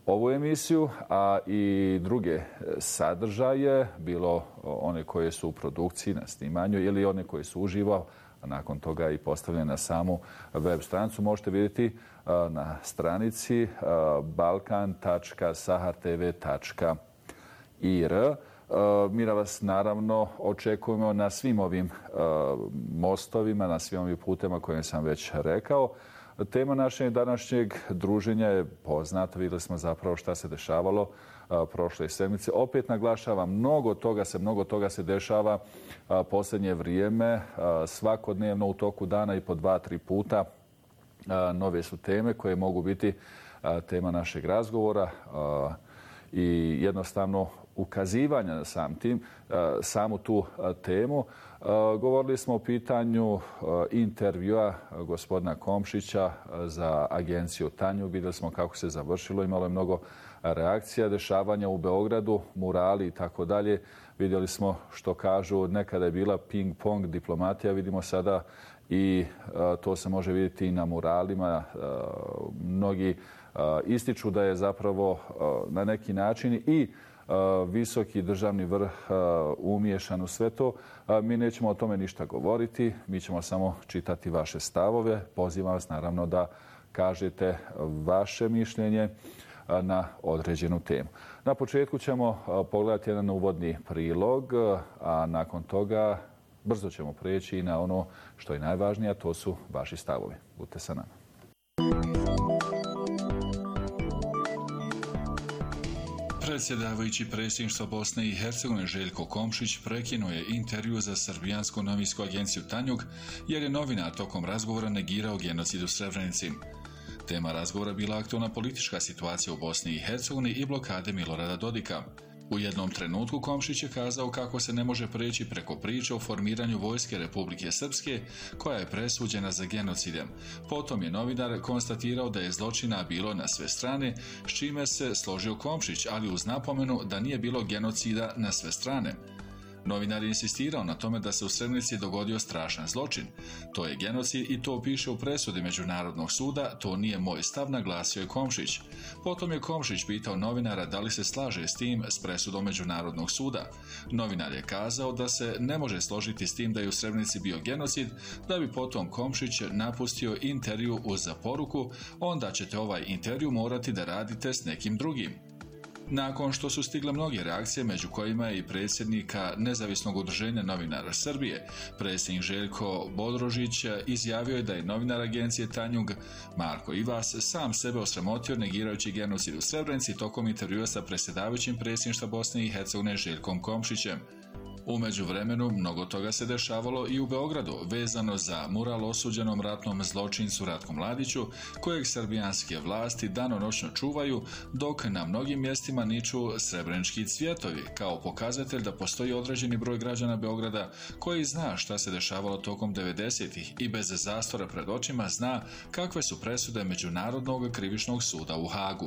ovu emisiju, a i druge sadržaje, bilo one koje su u produkciji, na snimanju ili one koje su uživo, a nakon toga i postavljene na samu web stranicu, možete vidjeti na stranici balkan tačka sahar te ve tačka i r. Mi vas naravno očekujemo na svim ovim mostovima, na svim ovim putema koje sam već rekao. Tema našeg današnjeg druženja je poznata. Vidjeli smo zapravo šta se dešavalo prošle sedmice. Opet naglašavam, mnogo toga se, mnogo toga se dešava posljednje vrijeme. Svakodnevno u toku dana i po dva, tri puta nove su teme koje mogu biti tema našeg razgovora i jednostavno ukazivanja na sam tim, samu tu temu. Govorili smo o pitanju intervjua gospodina Komšića za agenciju Tanjug. Vidjeli smo kako se završilo. Imalo je mnogo reakcija, dešavanja u Beogradu, murali i tako dalje. Vidjeli smo što kažu, nekada je bila ping-pong diplomatija, vidimo sada i to se može vidjeti i na muralima. Mnogi ističu da je zapravo na neki način i visoki državni vrh umiješan u sve to. Mi nećemo o tome ništa govoriti, mi ćemo samo čitati vaše stavove. Pozivam vas naravno da kažete vaše mišljenje na određenu temu. Na početku ćemo pogledati jedan uvodni prilog, a nakon toga brzo ćemo preći i na ono što je najvažnije, a to su vaši stavovi. Budite sa nama. Predsjedavajući predsjedništva Bosne i Hercegovine Željko Komšić prekinuo je intervju za srbijansku novinsku agenciju Tanjug jer je novinar tokom razgovora negirao genocid u Srebrenici. Tema razgovora bila aktualna politička situacija u Bosni i Hercegovini i blokade Milorada Dodika. U jednom trenutku Komšić je kazao kako se ne može preći preko priče o formiranju vojske Republike Srpske koja je presuđena za genocidem. Potom je novinar konstatirao da je zločina bilo na sve strane, s čime se složio Komšić, ali uz napomenu da nije bilo genocida na sve strane. Novinar je insistirao na tome da se u Srebrenici dogodio strašan zločin. To je genocid i to piše u presudi Međunarodnog suda, to nije moj stav, naglasio je Komšić. Potom je Komšić pitao novinara da li se slaže s tim s presudom Međunarodnog suda. Novinar je kazao da se ne može složiti s tim da je u Srebrenici bio genocid, da bi potom Komšić napustio intervju uz poruku, onda ćete ovaj intervju morati da radite s nekim drugim. Nakon što su stigle mnoge reakcije, među kojima je i predsjednika Nezavisnog udruženja novinara Srbije, predsjednik Željko Bodrožić izjavio je da je novinar agencije Tanjug Marko Ivas sam sebe osramotio negirajući genocid u Srebrenici tokom intervjua sa predsjedavajućim predsjedništva Bosne i Hercegovine Željkom Komšićem. U međuvremenu mnogo toga se dešavalo i u Beogradu vezano za mural osuđenom ratnom zločincu Ratku Mladiću, kojeg srbijanske vlasti danonoćno čuvaju, dok na mnogim mjestima niču srebrenički cvjetovi, kao pokazatelj da postoji određeni broj građana Beograda koji zna šta se dešavalo tokom devedesetih i bez zastora pred očima zna kakve su presude Međunarodnog krivičnog suda u Hagu.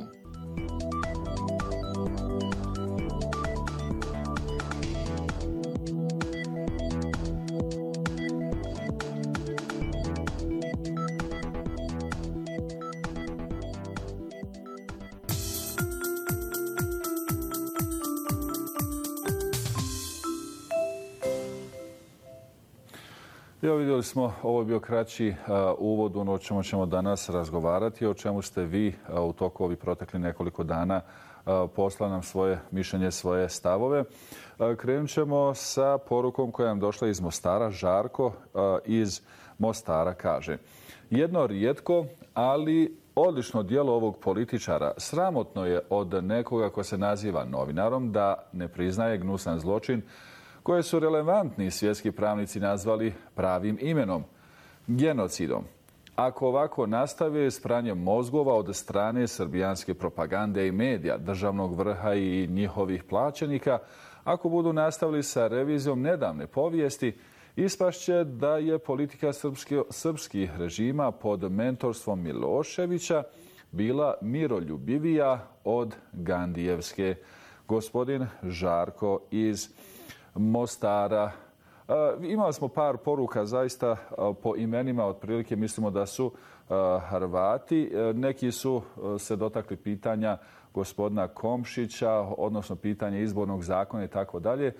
Evo vidjeli smo, ovo je bio kraći uh, uvod u ono o čemu ćemo danas razgovarati, o čemu ste vi uh, u toku ovih protekli nekoliko dana uh, poslali nam svoje mišljenje, svoje stavove. Uh, krenut ćemo sa porukom koja nam došla iz Mostara. Žarko uh, iz Mostara kaže: jedno rijetko, ali odlično djelo ovog političara. Sramotno je od nekoga ko se naziva novinarom da ne priznaje gnusan zločin koje su relevantni svjetski pravnici nazvali pravim imenom, genocidom. Ako ovako nastave s pranjem mozgova od strane srbijanske propagande i medija, državnog vrha i njihovih plaćenika, ako budu nastavili sa revizijom nedavne povijesti, ispašće da je politika srpski, srpskih režima pod mentorstvom Miloševića bila miroljubivija od Gandijevske. Gospodin Žarko iz Mostara Imali smo par poruka zaista po imenima, otprilike mislimo da su Hrvati. Neki su se dotakli pitanja gospodina Komšića, odnosno pitanje izbornog zakona i tako dalje.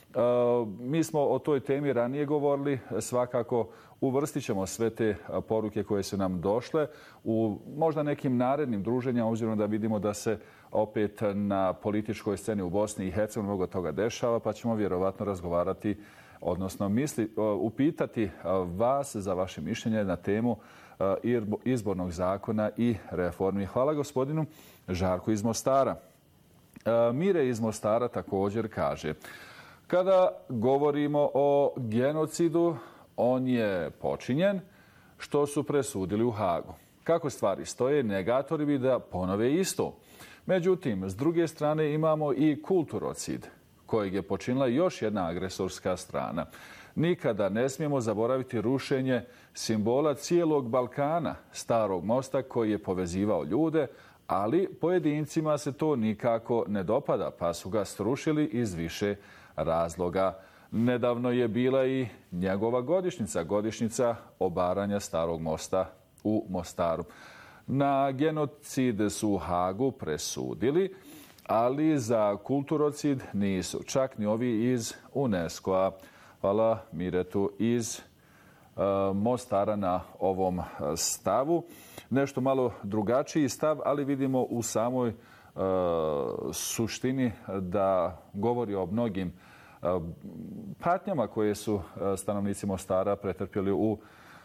Mi smo o toj temi ranije govorili, svakako uvrstit ćemo sve te poruke koje su nam došle u možda nekim narednim druženjima, obzirom da vidimo da se opet na političkoj sceni u Bosni i Hercegovini mnogo toga dešava, pa ćemo vjerovatno razgovarati, odnosno misli, upitati vas za vaše mišljenje na temu izbornog zakona i reformi. Hvala gospodinu Žarku iz Mostara. Mire iz Mostara također kaže: kada govorimo o genocidu, on je počinjen što su presudili u Hagu. Kako stvari stoje, negatori bi da ponove isto. Međutim, s druge strane imamo i kulturocid, kojeg je počinila još jedna agresorska strana. Nikada ne smijemo zaboraviti rušenje simbola cijelog Balkana, Starog mosta koji je povezivao ljude, ali pojedincima se to nikako ne dopada, pa su ga srušili iz više razloga. Nedavno je bila i njegova godišnjica, godišnjica obaranja Starog mosta u Mostaru. Na genocid su u Hagu presudili, ali za kulturocid nisu, čak ni ovi iz UNESCO-a. Hvala Miretu iz uh, Mostara na ovom stavu. Nešto malo drugačiji stav, ali vidimo u samoj uh, suštini da govori o mnogim uh, patnjama koje su uh, stanovnici Mostara pretrpjeli u uh,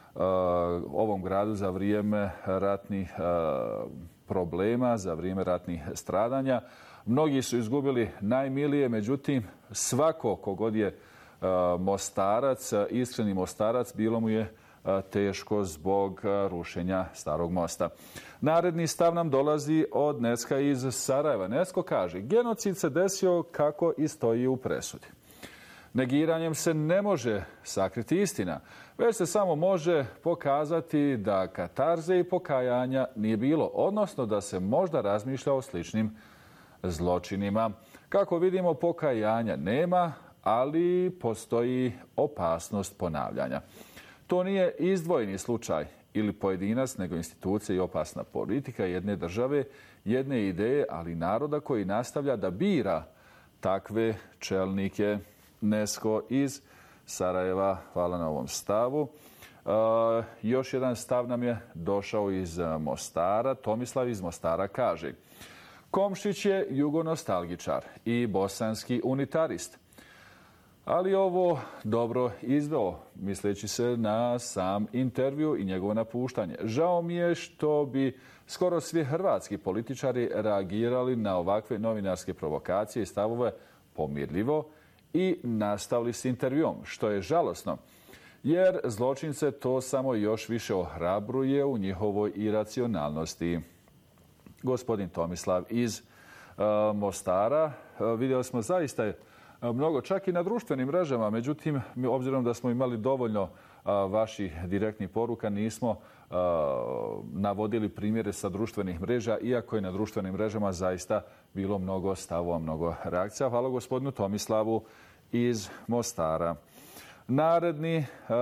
ovom gradu za vrijeme ratnih uh, problema, za vrijeme ratnih stradanja. Mnogi su izgubili najmilije, međutim svako kogod je Mostarac, iskreni Mostarac, bilo mu je teško zbog rušenja Starog mosta. Naredni stav nam dolazi od Neska iz Sarajeva. Nesko kaže: genocid se desio kako i stoji u presudi. Negiranjem se ne može sakriti istina, već se samo može pokazati da katarze i pokajanja nije bilo, odnosno da se možda razmišlja o sličnim zločinima. Kako vidimo, pokajanja nema, ali postoji opasnost ponavljanja. To nije izdvojeni slučaj ili pojedinac, nego institucija i opasna politika jedne države, jedne ideje, ali naroda koji nastavlja da bira takve čelnike. Nesko iz Sarajeva, hvala na ovom stavu. E, još jedan stav nam je došao iz Mostara. Tomislav iz Mostara kaže: Komšić je jugonostalgičar i bosanski unitarist. Ali ovo dobro izveo, misleći se na sam intervju i njegovo napuštanje. Žao mi je što bi skoro svi hrvatski političari reagirali na ovakve novinarske provokacije i stavove pomirljivo i nastavili s intervjuom, što je žalosno, jer zločince to samo još više ohrabruje u njihovoj iracionalnosti. Gospodin Tomislav iz uh, Mostara, uh, vidjeli smo zaista mnogo, čak i na društvenim mrežama, međutim, mi, obzirom da smo imali dovoljno uh, vaših direktnih poruka, nismo uh, navodili primjere sa društvenih mreža, iako je na društvenim mrežama zaista bilo mnogo stavova, mnogo reakcija. Hvala gospodinu Tomislavu iz Mostara. Naredni uh,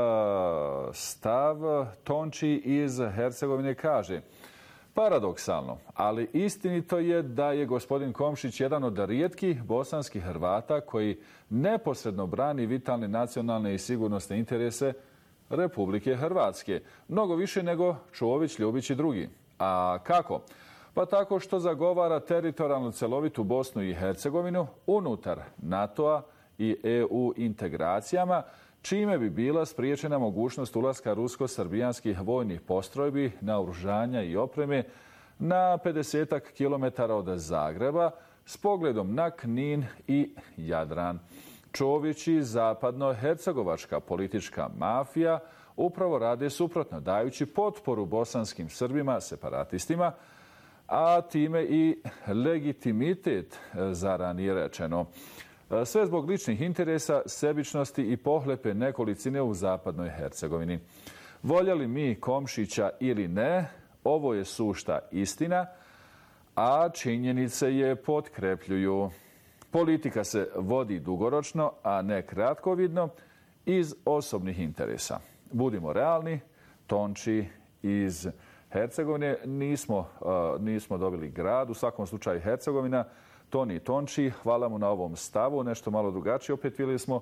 stav Tonči iz Hercegovine kaže: paradoksalno, ali istinito je da je gospodin Komšić jedan od rijetkih bosanskih Hrvata koji neposredno brani vitalne nacionalne i sigurnosne interese Republike Hrvatske. Mnogo više nego Čović, Ljubić i drugi. A kako? Pa tako što zagovara teritorijalnu celovitu Bosnu i Hercegovinu unutar NATO-a i E U integracijama, čime bi bila spriječena mogućnost ulaska rusko-srbijanskih vojnih postrojbi, naoružanja i opreme na pedesetak kilometara od Zagreba s pogledom na Knin i Jadran. Čović i zapadno-hercegovačka politička mafija upravo rade suprotno, dajući potporu bosanskim Srbima, separatistima, a time i legitimitet za ranije rečeno. Sve zbog ličnih interesa, sebičnosti i pohlepe nekolicine u zapadnoj Hercegovini. Voljeli mi Komšića ili ne, ovo je sušta istina, a činjenice je potkrepljuju. Politika se vodi dugoročno, a ne kratkovidno, iz osobnih interesa. Budimo realni, Tonči iz Hercegovine, nismo, nismo dobili grad, u svakom slučaju Hercegovina, Toni Tonči, hvala mu na ovom stavu, nešto malo drugačije opet vidjeli smo.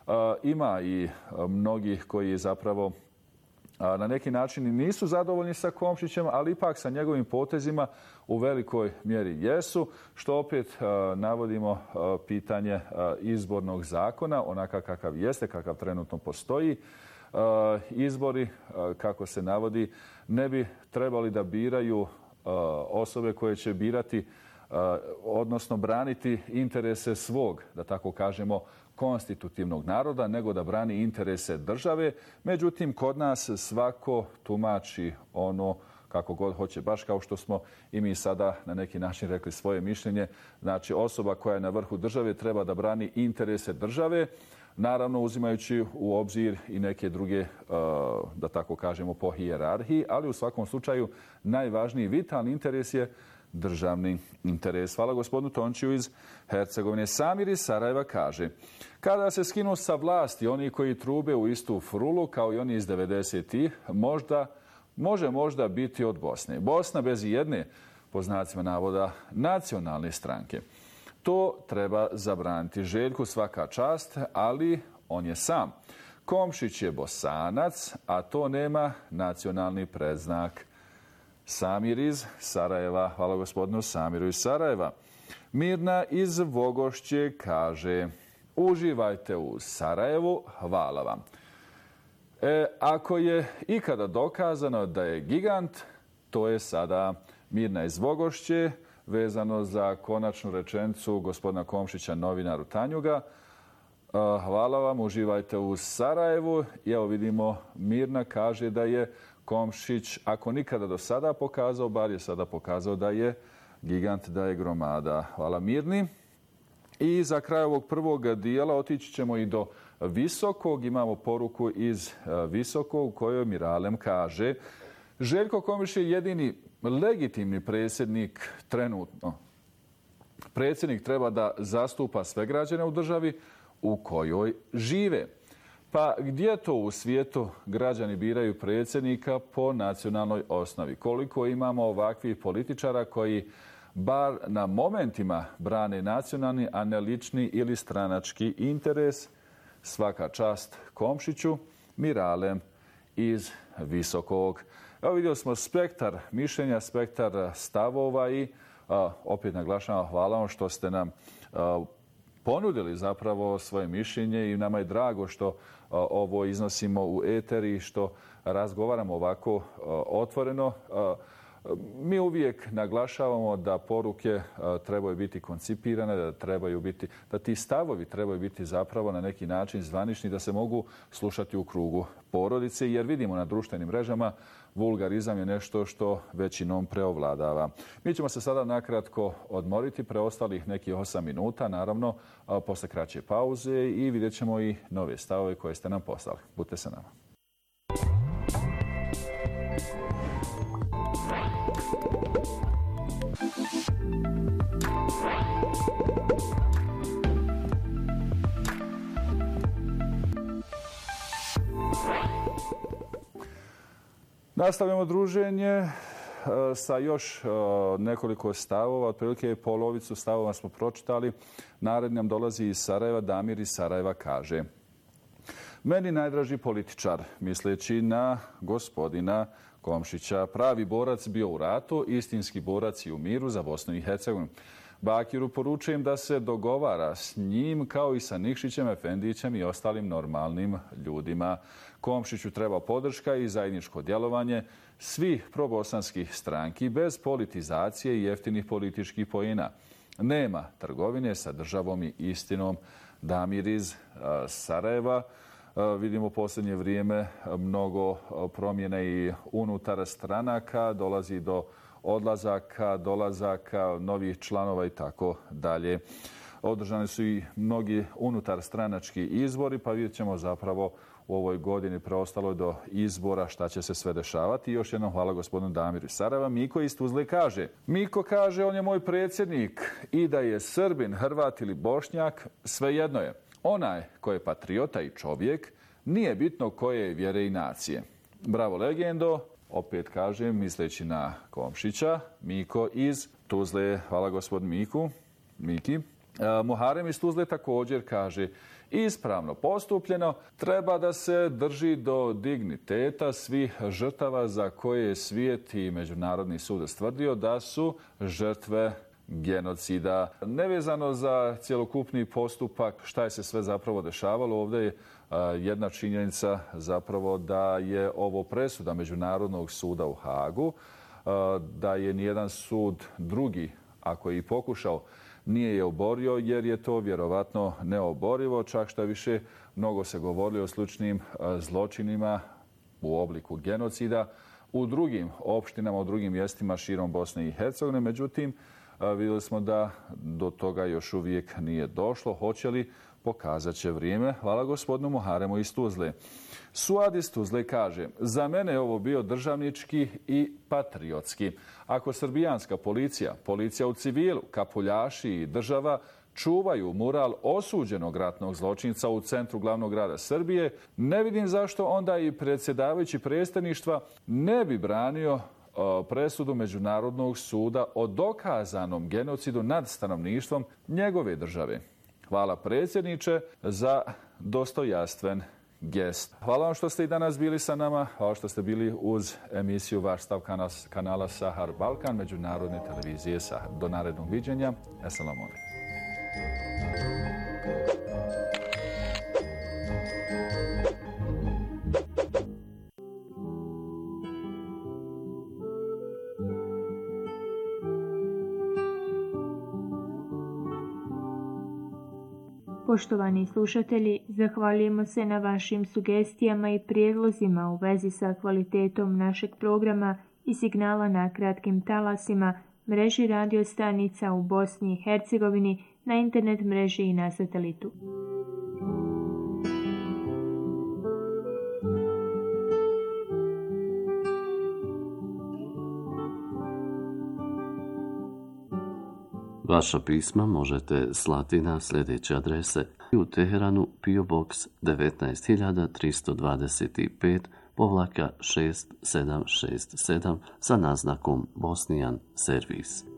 Ima i mnogih koji zapravo na neki način nisu zadovoljni sa Komšićem, ali ipak sa njegovim potezima u velikoj mjeri jesu, što opet navodimo pitanje izbornog zakona, onakav kakav jeste, kakav trenutno postoji. Izbori, kako se navodi, ne bi trebali da biraju osobe koje će birati, odnosno braniti interese svog, da tako kažemo, konstitutivnog naroda, nego da brani interese države. Međutim, kod nas svako tumači ono kako god hoće, baš kao što smo i mi sada na neki način rekli svoje mišljenje. Znači, osoba koja je na vrhu države treba da brani interese države, naravno uzimajući u obzir i neke druge, da tako kažemo, po hijerarhiji, ali u svakom slučaju najvažniji vitalni interes je državni interes. Hvala gospodinu Tončiju iz Hercegovine. Samir iz Sarajeva kaže: kada se skinu sa vlasti oni koji trube u istu frulu kao i oni iz devedesetih, možda, može možda biti od Bosne. Bosna bez jedne, po znacima navoda, nacionalne stranke. To treba zabraniti. Željku svaka čast, ali on je sam. Komšić je Bosanac, a to nema nacionalni predznak. Samir iz Sarajeva. Hvala gospodinu Samiru iz Sarajeva. Mirna iz Vogošće kaže: uživajte u Sarajevu, hvala vam. E, ako je ikada dokazano da je gigant, to je sada Mirna iz Vogošće, vezano za konačnu rečenicu gospodina Komšića novinaru Tanjuga. Hvala vam, uživajte u Sarajevu. I evo vidimo, Mirna kaže da je Komšić, ako nikada do sada pokazao, bar je sada pokazao da je gigant, da je gromada. Hvala Mirni. I za kraj ovog prvog dijela otići ćemo i do Visokog. Imamo poruku iz Visokog u kojoj Miralem kaže: Željko Komšić je jedini legitimni predsjednik trenutno. Predsjednik treba da zastupa sve građane u državi u kojoj žive. Pa gdje to u svijetu građani biraju predsjednika po nacionalnoj osnovi? Koliko imamo ovakvih političara koji bar na momentima brane nacionalni, a ne lični ili stranački interes? Svaka čast Komšiću. Miralem iz Visokog. Evo vidjeli smo spektar mišljenja, spektar stavova i a, opet naglašavam, hvala vam što ste nam a, ponudili zapravo svoje mišljenje i nama je drago što a, ovo iznosimo u eter i što razgovaramo ovako a, otvoreno. A, Mi uvijek naglašavamo da poruke trebaju biti koncipirane, da trebaju biti, da ti stavovi trebaju biti zapravo na neki način zvanični, da se mogu slušati u krugu porodice, jer vidimo na društvenim mrežama vulgarizam je nešto što većinom preovladava. Mi ćemo se sada nakratko odmoriti, preostalih nekih osam minuta, naravno, posle kraće pauze, i vidjet ćemo i nove stavove koje ste nam poslali. Budite sa nama. Nastavljamo druženje sa još nekoliko stavova. Otprilike polovicu stavova smo pročitali. Naredni nam dolazi iz Sarajeva. Damir iz Sarajeva kaže: meni najdraži političar, misleći na gospodina Komšića, pravi borac bio u ratu, istinski borac i u miru za Bosnu i Hercegovinu. Bakiru poručujem da se dogovara s njim kao i sa Nikšićem, Efendićem i ostalim normalnim ljudima. Komšiću treba podrška i zajedničko djelovanje svih probosanskih stranki bez politizacije i jeftinih političkih poena. Nema trgovine sa državom i istinom. Damir iz Sarajeva. Vidimo u posljednje vrijeme mnogo promjena i unutar stranaka, dolazi do odlazaka, dolazaka, novih članova i tako dalje. Održani su i mnogi unutar stranački izbori, pa vidjet ćemo zapravo u ovoj godini preostalo do izbora šta će se sve dešavati. I još jednom hvala gospodinu Damiru iz Sarajeva. Miko iz Tuzle kaže: Miko kaže, on je moj predsjednik i da je Srbin, Hrvat ili Bošnjak, svejedno je. Onaj ko je patriota i čovjek nije bitno koje je vjere i nacije. Bravo legendo, opet kažem, misleći na Komšića, Miko iz Tuzle. Hvala gospodin Miku. Miki. E, Muharem iz Tuzle također kaže: ispravno postupljeno, treba da se drži do digniteta svih žrtava za koje je svijet i Međunarodni sud stvrdio da su žrtve genocida. Nevezano za cjelokupni postupak, šta je se sve zapravo dešavalo, ovdje je jedna činjenica zapravo da je ovo presuda Međunarodnog suda u Hagu, da je nijedan sud drugi, ako je i pokušao, nije je oborio, jer je to vjerovatno neoborivo. Čak šta više, mnogo se govorilo o sličnim zločinima u obliku genocida u drugim opštinama, u drugim mjestima širom Bosne i Hercegovine. Međutim, vidjeli smo da do toga još uvijek nije došlo. Hoće li, pokazat će vrijeme. Hvala gospodinu Muharemu iz Tuzle. Suad iz Tuzle kaže: za mene je ovo bio državnički i patriotski. Ako srbijanska policija, policija u civilu, kapuljaši i država čuvaju mural osuđenog ratnog zločinca u centru glavnog grada Srbije, ne vidim zašto onda i predsjedavajući predstavništva ne bi branio presudu Međunarodnog suda o dokazanom genocidu nad stanovništvom njegove države. Hvala predsjedniče za dostojanstven gest. Hvala vam što ste i danas bili sa nama, hvala što ste bili uz emisiju Vaš stav kanala Sahar Balkan, Međunarodne televizije Sahar. Do narednog viđenja. Assalamu alaikum. Poštovani slušatelji, zahvaljujemo se na vašim sugestijama i prijedlozima u vezi sa kvalitetom našeg programa i signala na kratkim talasima, mreži radio stanica u Bosni i Hercegovini, na internet mreži i na satelitu. Vaša pisma možete slati na sljedeće adrese: u Teheranu P O Box devetnaest hiljada tristo dvadeset pet povlaka šest sedam šest sedam sa naznakom Bosnian Servis.